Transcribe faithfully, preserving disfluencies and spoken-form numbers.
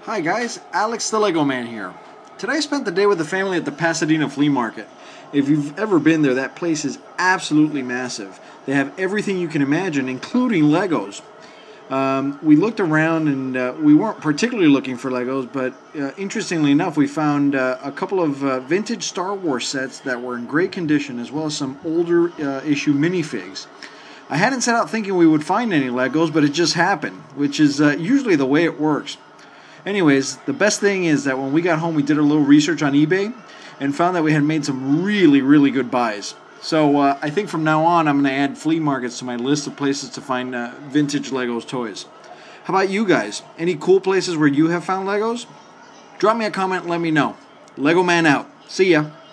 Hi guys, Alex the Lego Man here. Today I spent the day with the family at the Pasadena Flea Market. If you've ever been there, that place is absolutely massive. They have everything you can imagine, including Legos. Um, we looked around and uh, we weren't particularly looking for Legos, but uh, interestingly enough, we found uh, a couple of uh, vintage Star Wars sets that were in great condition, as well as some older uh, issue minifigs. I hadn't set out thinking we would find any Legos, but it just happened, which is uh, usually the way it works. Anyways, the best thing is that when we got home, we did a little research on eBay and found that we had made some really, really good buys. So uh, I think from now on, I'm going to add flea markets to my list of places to find uh, vintage Legos toys. How about you guys? Any cool places where you have found Legos? Drop me a comment and let me know. Lego Man out. See ya.